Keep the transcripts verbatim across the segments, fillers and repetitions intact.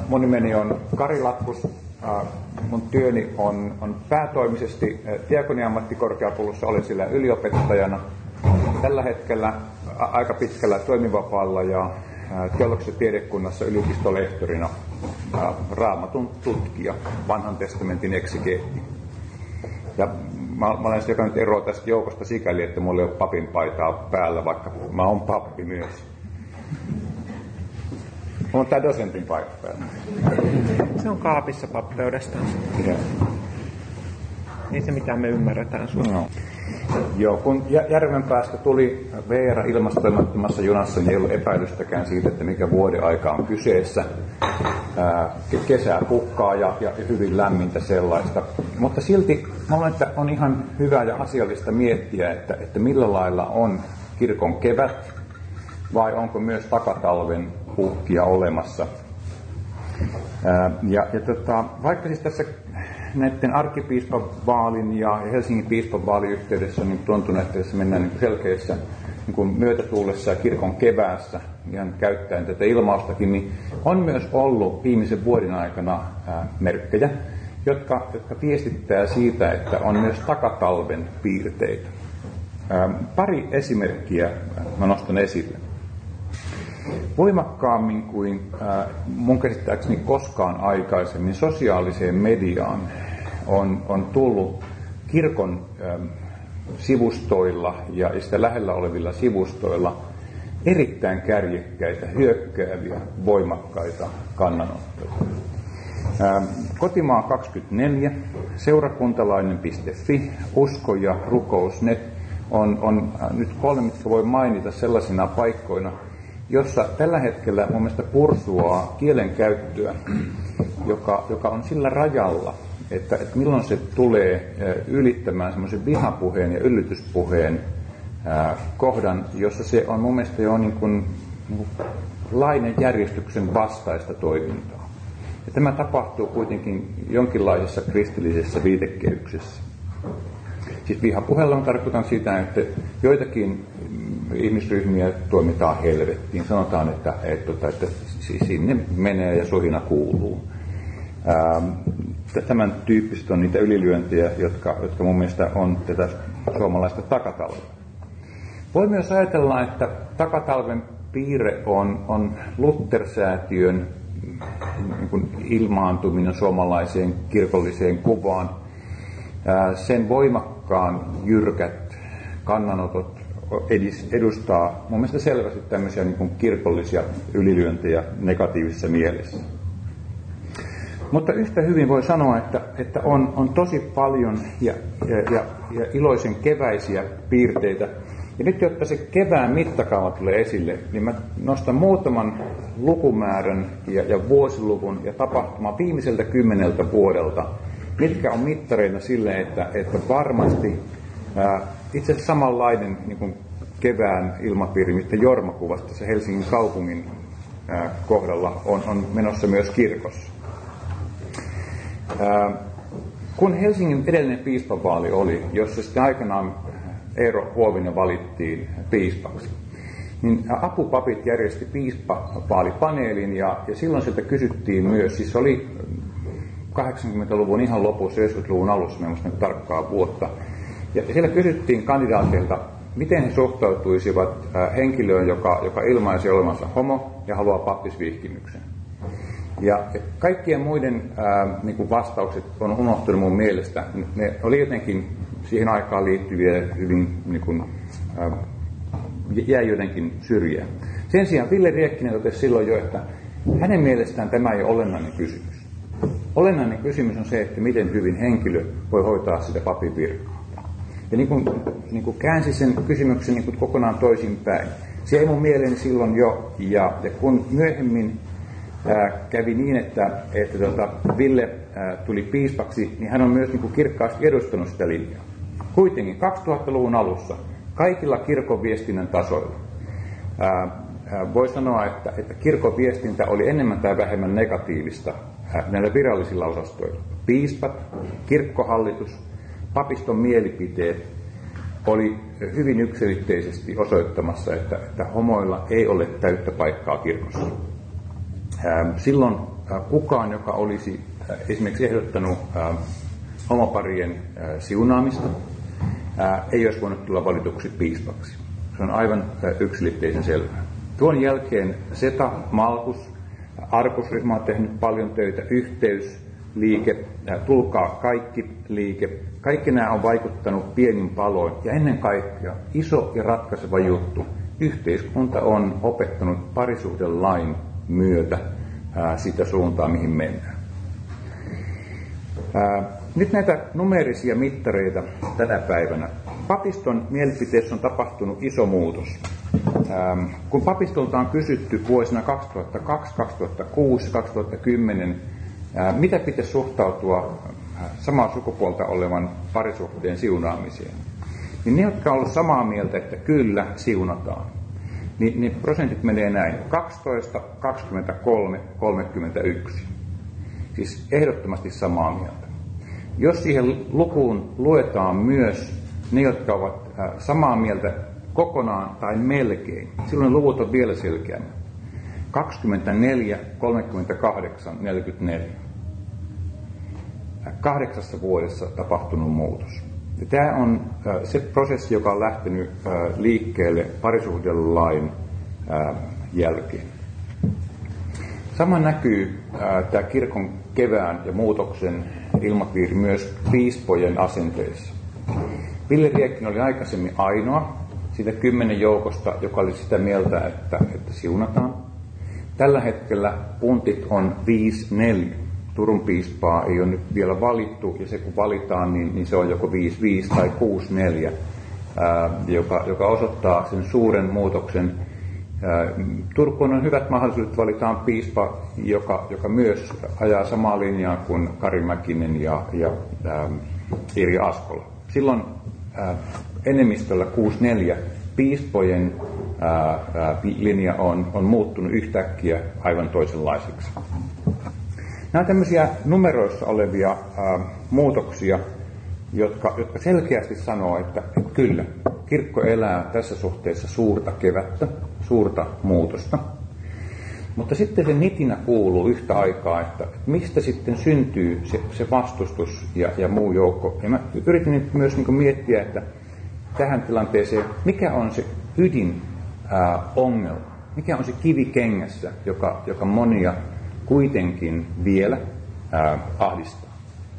mun nimeni on Kari Latkus. Mun työni on, on päätoimisesti Diakonia-ammattikorkeakoulussa, olen siellä yliopettajana. Tällä hetkellä aika pitkällä toimivapaalla ja teologisessa tiedekunnassa yliopistolehtorina Raamatun tutkija, vanhan testamentin eksegeetti. Ja mä, mä olen sekä nyt eroa tästä joukosta sikäli, että mulla ei ole papin paitaa päällä, vaikka mä oon pappi myös. Mulla on tää dosentin paikka päällä. Se on kaapissa pappeudestaan. Yeah. Ei se mitään me ymmärretään sun. No. Joo, kun Järvenpäästä tuli V R ilmastoimattomassa junassa, niin ei ollut epäilystäkään siitä, että mikä vuoden aika on kyseessä. Ää, kesää kukkaa ja, ja hyvin lämmintä sellaista. Mutta silti mä luulen, että on ihan hyvä ja asiallista miettiä, että, että millä lailla on kirkon kevät vai onko myös takatalven uhkia olemassa. Ää, ja, ja tota, vaikka siis tässä näiden arkkipiispan vaalin ja Helsingin piispan vaalin yhteydessä niin tuntuu, että tässä mennään niin selkeissä niin myötätuulessa ja kirkon keväässä, ihan käyttäen tätä ilmaustakin, niin on myös ollut viimeisen vuoden aikana ää, merkkejä, jotka, jotka viestittää siitä, että on myös takatalven piirteitä. Ää, pari esimerkkiä mä nostan esille. Voimakkaammin kuin äh, mun käsittääkseni koskaan aikaisemmin sosiaaliseen mediaan on, on tullut kirkon ähm, sivustoilla ja sitä lähellä olevilla sivustoilla erittäin kärjekkäitä, hyökkääviä, voimakkaita kannanottoja. Ähm, Kotimaa kaksikymmentäneljä, seurakuntalainen piste fi, usko ja rukous piste net on, on äh, nyt kolme, mitkä voi mainita sellaisina paikkoina, jossa tällä hetkellä mun mielestä pursuaa kielenkäyttöä, joka, joka on sillä rajalla, että, että milloin se tulee ylittämään semmoisen vihapuheen ja yllytyspuheen ää, kohdan, jossa se on mun mielestä jo niin kuin, niin kuin lain järjestyksen vastaista toimintaa. Ja tämä tapahtuu kuitenkin jonkinlaisessa kristillisessä viitekehyksessä. Siis vihapuheella on tarkoitan sitä, että joitakin ihmisryhmiä tuomitaan helvettiin. Sanotaan, että, että, että sinne menee ja sohina kuuluu. Tämän tyyppiset on niitä ylilyöntejä, jotka, jotka mun mielestä on tätä suomalaista takatalvea. Voi myös ajatella, että takatalven piirre on, on Luther-säätiön niin kuin ilmaantuminen suomalaiseen kirkolliseen kuvaan. Sen voimakkaan jyrkät kannanotot edustaa mun mielestä selvästi tämmöisiä niin kuin kirkollisia ylilyöntejä negatiivisessa mielessä. Mutta yhtä hyvin voi sanoa, että, että on, on tosi paljon ja, ja, ja, ja iloisen keväisiä piirteitä. Ja nyt, jotta se kevään mittakaava tulee esille, niin mä nostan muutaman lukumäärän ja, ja vuosiluvun ja tapahtuman viimeiseltä kymmeneltä vuodelta, mitkä on mittareina sille, että, että varmasti ää, itse asiassa samanlainen niin kuin kevään ilmapiiri, mitä Jorma kuvasi tässä Helsingin kaupungin ää, kohdalla, on, on menossa myös kirkossa. Ää, kun Helsingin edellinen piispavaali oli, jossa sitten aikanaan Eero Huovinen valittiin piispaksi, niin apupapit järjesti piispavaalipaneelin ja, ja silloin sieltä kysyttiin myös, siis oli kahdeksankymmentäluvun ihan lopussa, yhdeksänkymmentäluvun alussa, en muista tarkkaa vuotta, ja siellä kysyttiin kandidaateilta, miten he suhtautuisivat henkilöön, joka, joka ilmaisi olevansa homo ja haluaa pappisvihkimyksen. Ja kaikkien muiden ää, niin kuin vastaukset on unohtunut mun mielestä. Ne oli jotenkin siihen aikaan liittyviä hyvin, niin kuin, ää, jäi jotenkin syrjään. Sen sijaan Ville Riekkinen totesi silloin jo, että hänen mielestään tämä ei ole olennainen kysymys. Olennainen kysymys on se, että miten hyvin henkilö voi hoitaa sitä papin virkaa. Ja niin kuin, niin kuin käänsi sen kysymyksen niin kuin kokonaan toisinpäin. Se ei mun mieleeni silloin jo, ja, ja kun myöhemmin ää, kävi niin, että, että tota, Ville ää, tuli piispaksi, niin hän on myös niin kuin kirkkaasti edustanut sitä linjaa. Kuitenkin kaksituhattaluvun alussa kaikilla kirkon viestinnän tasoilla ää, ää, voi sanoa, että, että kirkon viestintä oli enemmän tai vähemmän negatiivista ää, näillä virallisilla osastoilla. Piispat, kirkkohallitus, papiston mielipiteet oli hyvin yksiselitteisesti osoittamassa, että, että homoilla ei ole täyttä paikkaa kirkossa. Silloin kukaan, joka olisi esimerkiksi ehdottanut homoparien siunaamista, ei olisi voinut tulla valituksi piispaksi. Se on aivan yksiselitteisen selvää. Tuon jälkeen Seta, Malkus, Arkusryhmä on tehnyt paljon töitä, Yhteysliike, Tulkaa kaikki liike. Kaikki nämä on vaikuttanut pienin paloin ja ennen kaikkea iso ja ratkaiseva juttu. Yhteiskunta on opettanut parisuhdelain myötä ää, sitä suuntaa, mihin mennään. Ää, nyt näitä numeerisia mittareita tänä päivänä. Papiston mielipiteessä on tapahtunut iso muutos. Ää, kun papistolta on kysytty vuosina kaksituhattakaksi, kaksituhattakuusi, kaksituhattakymmenen, ää, mitä pitäisi suhtautua samaa sukupuolta olevan parisuhteen siunaamiseen, niin ne, jotka ovat samaa mieltä, että kyllä, siunataan, niin, niin prosentit menee näin, kaksitoista, kaksikymmentäkolme, kolmekymmentäyksi. Siis ehdottomasti samaa mieltä. Jos siihen lukuun luetaan myös ne, jotka ovat samaa mieltä kokonaan tai melkein, silloin luvut on vielä selkeämmät. kaksikymmentäneljä, kolmekymmentäkahdeksan, neljäkymmentäneljä. Kahdeksassa vuodessa tapahtunut muutos. Ja tämä on se prosessi, joka on lähtenyt liikkeelle parisuhdelain jälkeen. Sama näkyy tämä kirkon kevään ja muutoksen ilmapiiri myös piispojen asenteissa. Ville Riekkinen oli aikaisemmin ainoa siitä kymmenen joukosta, joka oli sitä mieltä, että, että siunataan. Tällä hetkellä puntit on viisi neljä. Turun piispaa ei ole nyt vielä valittu, ja se kun valitaan, niin, niin se on joko viisi viisi tai kuusi neljä, ää, joka, joka osoittaa sen suuren muutoksen. Ää, Turkuun on hyvät mahdollisuudet, valitaan piispa, joka, joka myös ajaa samaa linjaa kuin Kari Mäkinen ja, ja ää, Irja Askola. Silloin ää, enemmistöllä kuusi neljä piispojen ää, ää, linja on, on muuttunut yhtäkkiä aivan toisenlaiseksi. Nämä on tämmöisiä numeroissa olevia ää, muutoksia, jotka, jotka selkeästi sanoo, että, että kyllä, kirkko elää tässä suhteessa suurta kevättä, suurta muutosta. Mutta sitten se nitinä kuuluu yhtä aikaa, että, että mistä sitten syntyy se, se vastustus ja, ja muu joukko. Ja mä yritin nyt myös niin kuin miettiä, että tähän tilanteeseen, mikä on se ydin ää, ongelma, mikä on se kivi kengässä, joka, joka monia kuitenkin vielä ää, ahdistaa.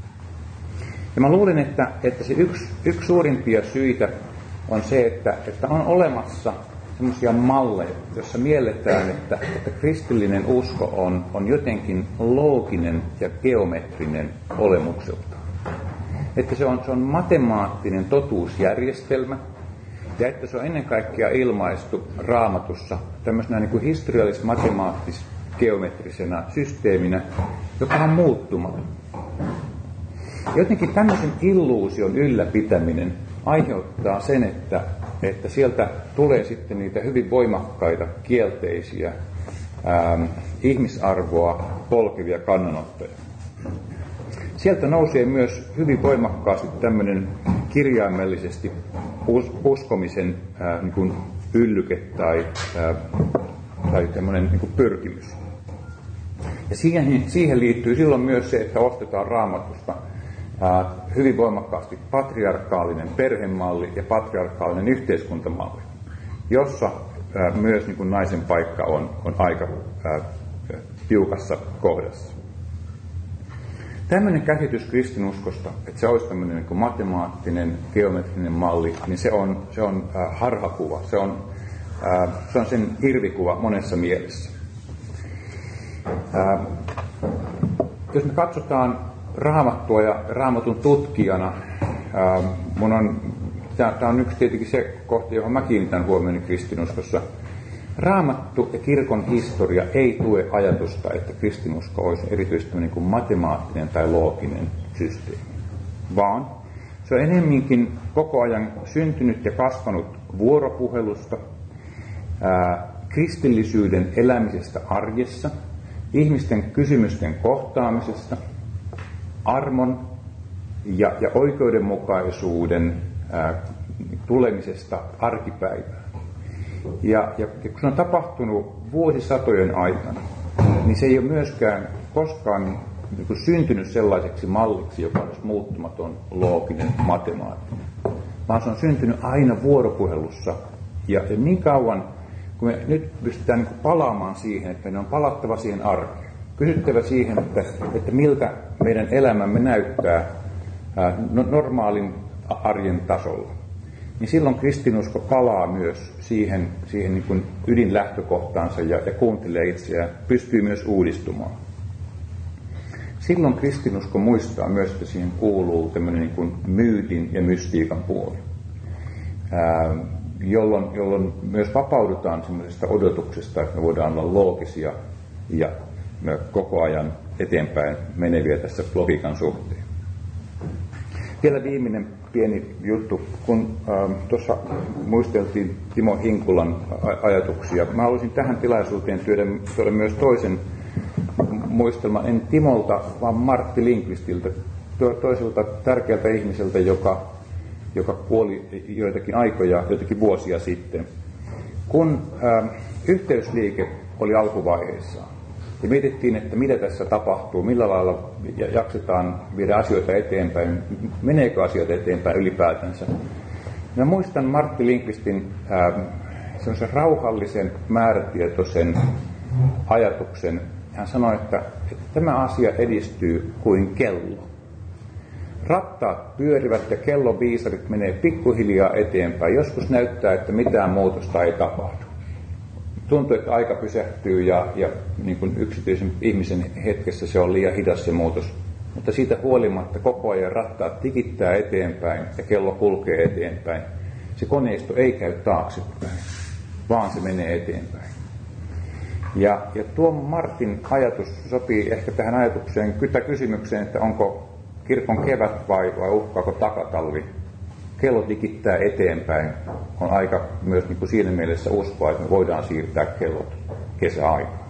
Ja mä luulen, että, että se yksi, yksi suurimpia syitä on se, että, että on olemassa semmoisia malleja, joissa mielletään, että, että kristillinen usko on, on jotenkin looginen ja geometrinen olemukseltaan. Että se on, se on matemaattinen totuusjärjestelmä, ja että se on ennen kaikkea ilmaistu Raamatussa tämmöisenä niin kuin historiallis-matemaattis geometrisena systeeminä, joka on muuttumaton. Jotenkin tämmöisen illuusion ylläpitäminen aiheuttaa sen, että, että sieltä tulee sitten niitä hyvin voimakkaita, kielteisiä, ää, ihmisarvoa polkevia kannanottoja. Sieltä nousee myös hyvin voimakkaasti tämmöinen kirjaimellisesti us, uskomisen ää, niin kuin yllyke tai, ää, tai tämmöinen niin kuin pyrkimys. Ja siihen, siihen liittyy silloin myös se, että ostetaan Raamatusta ää, hyvin voimakkaasti patriarkaalinen perhemalli ja patriarkaalinen yhteiskuntamalli, jossa ää, myös niin kuin naisen paikka on, on aika ää, tiukassa kohdassa. Tämmöinen käsitys kristinuskosta, että se olisi tämmöinen niin kuin matemaattinen, geometrinen malli, niin se on, se on ää, harhakuva, se on, ää, se on sen irvikuva monessa mielessä. Ää, jos me katsotaan Raamattua ja Raamatun tutkijana, ää, mun on, tämä on yksi tietenkin se kohta, johon mä kiinnitän huomioon kristinuskossa. Raamattu ja kirkon historia ei tue ajatusta, että kristinusko olisi erityisesti niin kuin matemaattinen tai looginen systeemi, vaan se on enemmänkin koko ajan syntynyt ja kasvanut vuoropuhelusta, ää, kristillisyyden elämisestä arjessa, ihmisten kysymysten kohtaamisesta, armon ja, ja oikeudenmukaisuuden ää, tulemisesta arkipäivään. Ja, ja kun se on tapahtunut vuosisatojen aikana, niin se ei ole myöskään koskaan niin kuin syntynyt sellaiseksi malliksi, joka olisi muuttumaton, looginen, matemaattinen. Vaan se on syntynyt aina vuoropuhelussa. Ja, ja niin kauan, kun me nyt pystytään niin kuin palaamaan siihen, että meidän on palattava siihen arkeen. Kysyttävä siihen, että, että miltä meidän elämämme näyttää ää, normaalin arjen tasolla. Niin silloin kristinusko palaa myös siihen, siihen niin kuin ydinlähtökohtaansa ja, ja kuuntelee itseään, pystyy myös uudistumaan. Silloin kristinusko muistaa myös, että siihen kuuluu tämmöinen niin kuin myytin ja mystiikan puoli, ää, jolloin, jolloin myös vapaudutaan semmoisesta odotuksesta, että me voidaan olla loogisia ja koko ajan eteenpäin meneviä tässä logiikan suhteen. Vielä viimeinen pieni juttu, kun äh, tuossa muisteltiin Timo Hinkulan ajatuksia. Mä haluaisin tähän tilaisuuteen tuoda myös toisen muistelman, en Timolta, vaan Martti Lindqvistiltä, toiselta tärkeältä ihmiseltä, joka, joka kuoli joitakin aikoja, joitakin vuosia sitten. Kun äh, yhteysliike oli alkuvaiheessaan, ja mietittiin, että mitä tässä tapahtuu, millä lailla jaksetaan viedä asioita eteenpäin, meneekö asioita eteenpäin ylipäätänsä. Mä muistan Martti Lindqvistin äh, semmoisen rauhallisen, määrätietoisen ajatuksen. Hän sanoi, että, että tämä asia edistyy kuin kello. Rattaat pyörivät ja kellon viisarit menee pikkuhiljaa eteenpäin. Joskus näyttää, että mitään muutosta ei tapahdu. Tuntuu, että aika pysähtyy ja, ja niin kuin yksityisen ihmisen hetkessä se on liian hidas se muutos. Mutta siitä huolimatta koko ajan rattaat tikittää eteenpäin ja kello kulkee eteenpäin. Se koneisto ei käy taaksepäin, vaan se menee eteenpäin. Ja, ja tuo Martin ajatus sopii ehkä tähän ajatukseen, kytä kysymykseen, että onko kirkon kevät vai, vai uhkaako takatalvi. Kello tikittää eteenpäin. On aika myös niin kuin siinä mielessä uskoa, että me voidaan siirtää kellot kesäaikaan.